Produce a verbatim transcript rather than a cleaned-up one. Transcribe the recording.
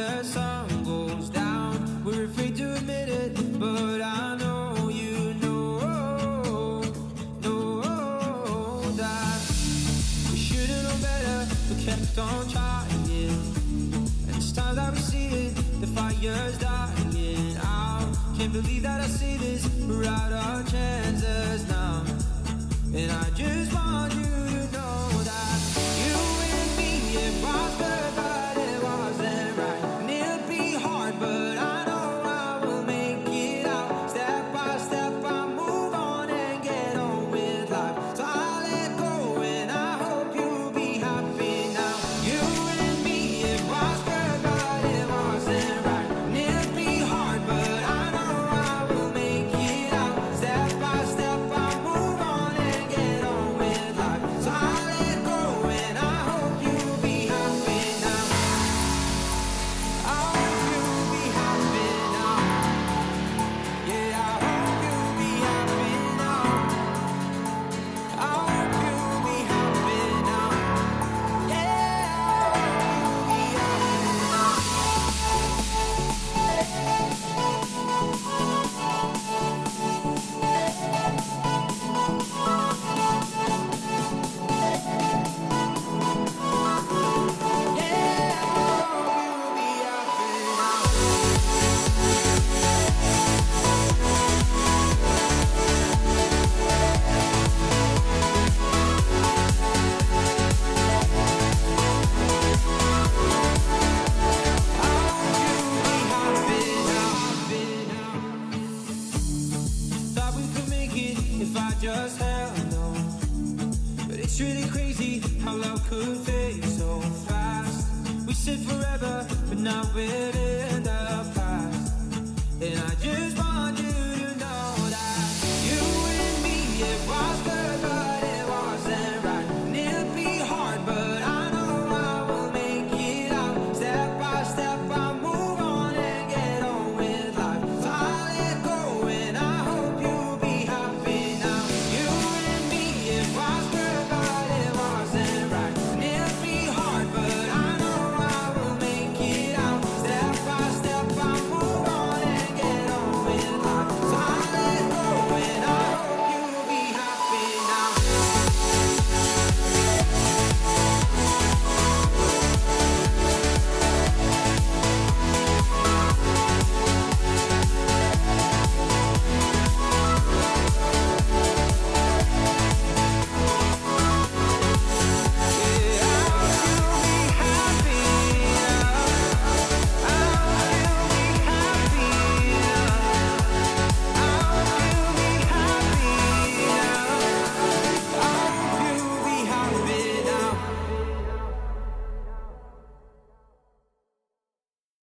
the sun goes down. We're afraid to admit it, but I know you know, know that we should've known better, but kept on trying. And it's time that we see it, the fire's dying out. Can't believe that I see this, we're out our chances now. And I just want you to know that you and me, it was good, but it wasn't right. And it'll be hard, but I know I will make it out. Step by step, I move on and get on with life. So I'll let go, and I hope you'll be happy now. You and me, it was good, but it wasn't right. And it'll be hard, but I know I will make it out. Step by step, I move on and get on with life. So I'll let go, and I hope you'll be happy now. I hope you'll be happy now. Yeah, I hope you'll be happy now. I hope you'll be happy now. Yeah, I hope you'll be happy now. Yeah, I hope you'll be happy now. Thought we could make it if I just held on. But it's really crazy how love could fade so fast. We said forever, but now we're